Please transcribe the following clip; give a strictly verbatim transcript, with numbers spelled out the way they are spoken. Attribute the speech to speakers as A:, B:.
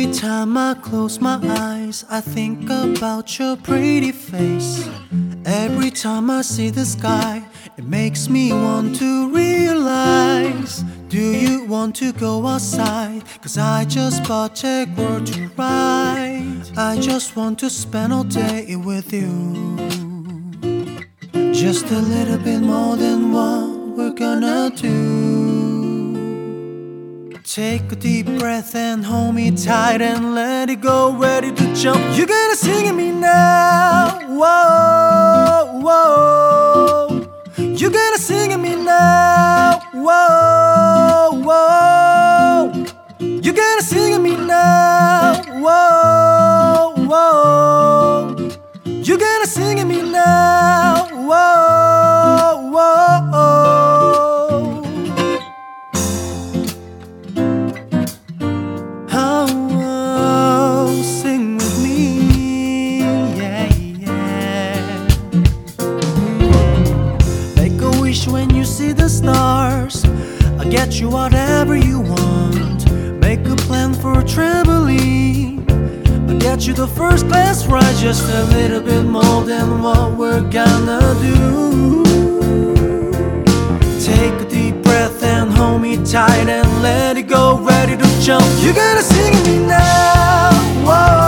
A: Every time I close my eyes, I think about your pretty face. Every time I see the sky, it makes me want to realize. Do you want to go outside? Cause I just bought a word to write. I just want to spend all day with you. Just a little bit more than what we're gonna do. Take a deep breath and hold me tight and let it go, ready to jump. You're gonna sing at me now. Whoa, whoa. You're gonna sing at me now. Whoa, whoa. You're gonna sing at me now. Whoa, whoa. You're gonna sing at me now. Whoa, whoa. Oh, sing with me, yeah, yeah. Make a wish when you see the stars. I'll get you whatever you want. Make a plan for a trampoline. I'll get you the first class ride. Just a little bit more than what we're gonna do. Take a deep breath and hold me tight and let it go, ready to jump. You're gonna sing at me now. Whoa.